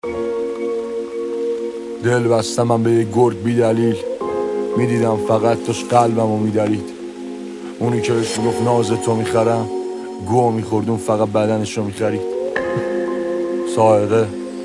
دل بستم من به یک گرگ بی دلیل، میدیدم فقط توش قلبمو میدرید. اونی که بهش میگفت ناز تو میخرم، گو میخوردون فقط بدنشو میخرید. سائقه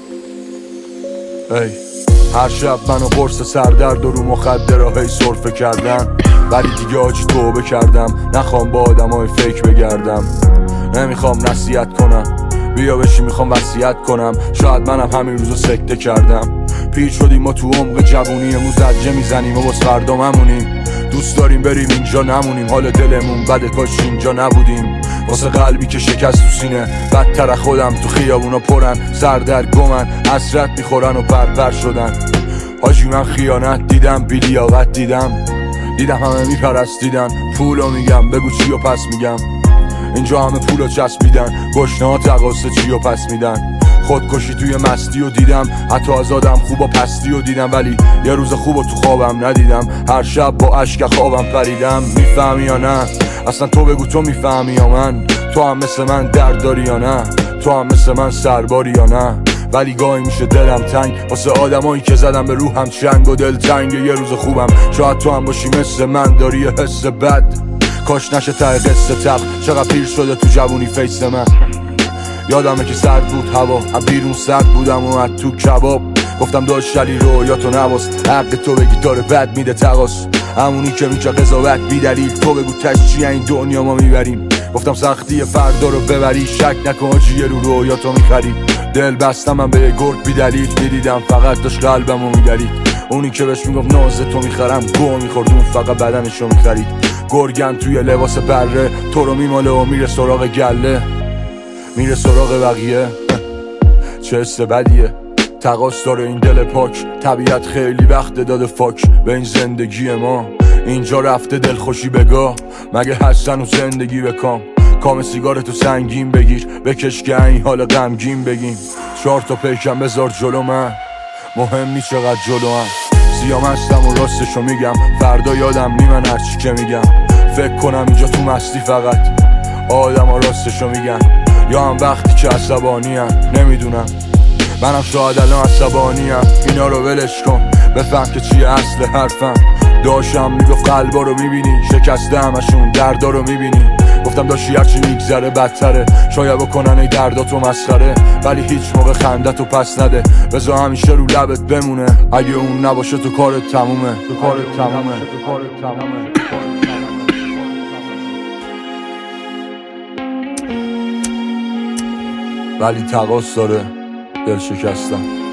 ای هر شب منو قرص سردرد و رو مخدره هی سرفه کردن، ولی دیگه آجی توبه کردم. نخوام با آدمای فیک بگردم، نمیخوام نصیحت کنم، بیا بشی میخوام وصیت کنم. شاید منم همین روزو سکته کردم. پیر شدیم ما تو عمق جوونی، امروز زجه میزنیم و باز فردا ممونیم. دوست داریم بریم اینجا نمونیم، حال دلمون بده کاش اینجا نبودیم. واسه قلبی که شکست تو سینه، بدتر خودم تو خیابونا پرن، سردرگمن حسرت میخورن و بربر شدن. حاجی من خیانت دیدم، بیلیاقت دیدم همه میپرستیدن. پولو میگم بگو چی و پس میگم، اینجا همه پولو چسبیدن. گشنه ها تقاصه چی و پس میدن. خودکشی توی مستی و دیدم، حتی از آدم خوب و پستی و دیدم، ولی یه روز خوب و تو خوابم ندیدم. هر شب با اشک خوابم پریدم. میفهمی یا نه؟ اصلا تو بگو تو میفهمی یا من؟ تو هم مثل من درد داری یا نه؟ تو هم مثل من سرباری یا نه؟ ولی گاهی میشه دلم تنگ واسه آدمایی که زدم به روحم چنگ و دل تنگ. یه روز خوبم شاید تو هم باشی مثل من، داری یه حس بد، کاش نشه ته قصه تق. چقدر پیر شده تو جوونی فیس من. یادمه که سرد بود هوا، بیرون سرد بودم و تو کباب. گفتم داشت علی رویاتو نواز، حق تو بگی داره بد میده تقاس. همونی که میگه قضاوت بی دلیل، تو بگو تش چیه این دنیا ما میبریم. گفتم سختی فردا رو ببری، شک نکن آجی رو رویاتو میخری. دل بستم من به یه گرگ بی دلیل، میدیدم فقط داشت قلبمو میدرید. اونی که بهش میگفت ناز تو میخرم، گو میخوردون فقط بدنشو میخرید. گرگن توی لباس بره، تو رو میماله و میره سراغ گله، میره سراغ بقیه. چه حس بدیه، تقاص داره این دل پاک. طبیعت خیلی وقت داده فاک به این زندگی ما. اینجا رفته دلخوشی بگاه، مگه هستن و زندگی بکام. کام سیگارتو سنگین بگیر، بکش که این حال غمگین بگیم. 4 تا پیکم بذار جلو من، مهم نیست چقدر جلو هم. سیام هستم و راستشو میگم، فردا یادم نیمن هرچی که میگم. فکر کنم اینجا تو مستی فقط آدم ها راستشو میگن، یا هم وقتی که عصبانی هم. نمیدونم، منم شاید الان عصبانی هم. اینا رو ولش کن، بفهم که چیه اصل حرفم. داشتم میگفت قلبا رو میبینی، شکسته همشون دردا رو میبینی. گفتم داشتی هرچی میگذره بدتره، شاید بکنن ای درداتو مسخره، ولی هیچ موقع خندتو پس نده. بذار همیشه رو لبت بمونه، اگه اون نباشه تو کارت تمومه. ولی تقاص داره دل شکستم.